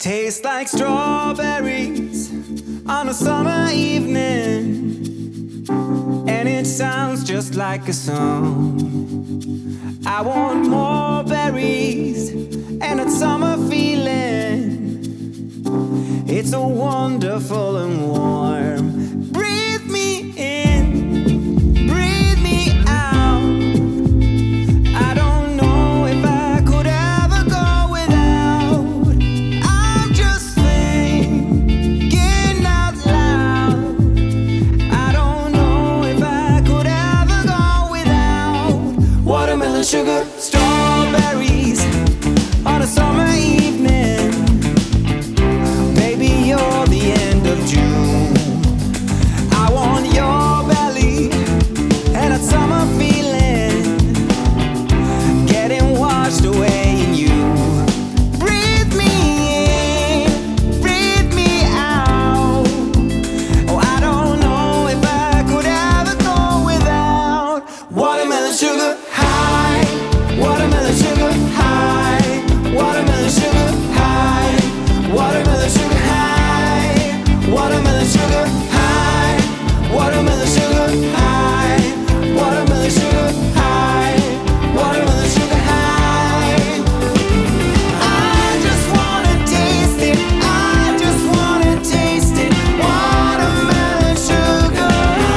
Tastes like strawberries on a summer evening, and it sounds just like a song. I want more berries and a summer feeling. It's so wonderful and warm. Breathe me in, breathe me out. I don't know if I could ever go without. I'm just thinking out loud. I don't know if I could ever go without watermelon sugar, strawberries on a summer evening. Baby, you're the end of June. I want your belly and a summer feeling, getting washed away in you. Breathe me in, breathe me out. Oh, I don't know if I could ever go without watermelon sugar high, watermelon sugar high, watermelon sugar high, watermelon sugar high, watermelon sugar high, watermelon sugar high, watermelon sugar high, watermelon sugar high. I just wanna taste it, I just wanna taste it. Watermelon sugar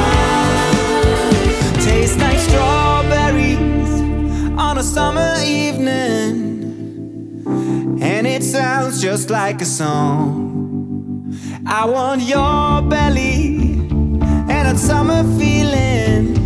high. Tastes like strawberries on a summer evening, and it sounds just like a song. I want your belly and a summer feeling,